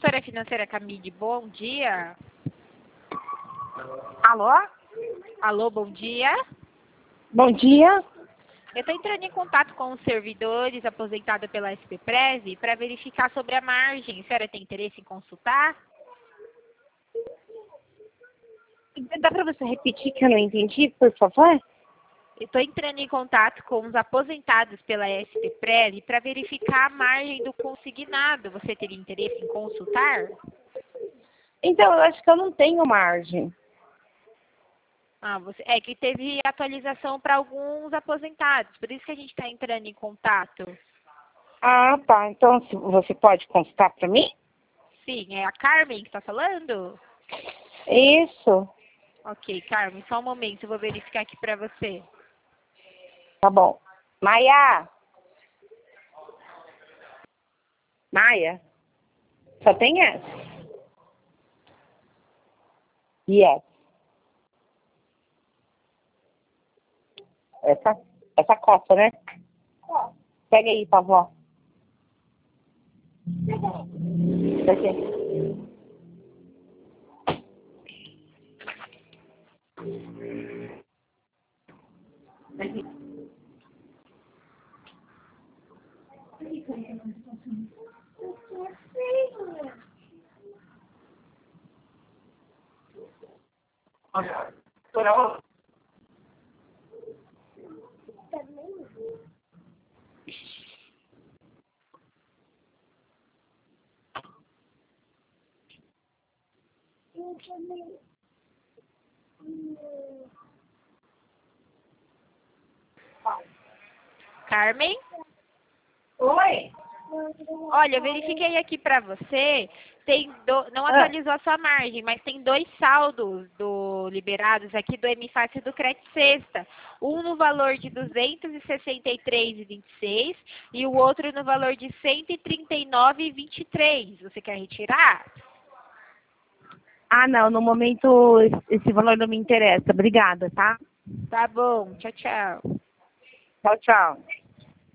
Consultora financeira Camille, bom dia. Alô? Alô, bom dia. Bom dia. Eu estou entrando em contato com os servidores aposentados pela SPPREV para verificar sobre a margem. A senhora tem interesse em consultar? Dá para você repetir que eu não entendi, por favor? Eu estou entrando em contato com os aposentados pela SPPREV para verificar a margem do consignado. Você teria interesse em consultar? Então, eu acho que eu não tenho margem. É que teve atualização para alguns aposentados, por isso que a gente está entrando em contato. Ah, tá. Então, você pode consultar para mim? Sim, é a Carmen que está falando? Isso. Ok, Carmen, só um momento, eu vou verificar aqui para você. Tá bom. Maia! Maia? Só tem essa. Yes. Essa coça, né? Pega aí, pra avó. Aqui. Aqui. Olha, Carmen? Oi? Olha, eu verifiquei aqui para você, não atualizou a sua margem, mas tem 2 saldos liberados aqui do MFAC e do Credit Sexta. Um no valor de R$ 263,26 e o outro no valor de R$ 139,23. Você quer retirar? Ah, não. No momento, esse valor não me interessa. Obrigada, tá? Tá bom, tchau, tchau. Tchau, tchau.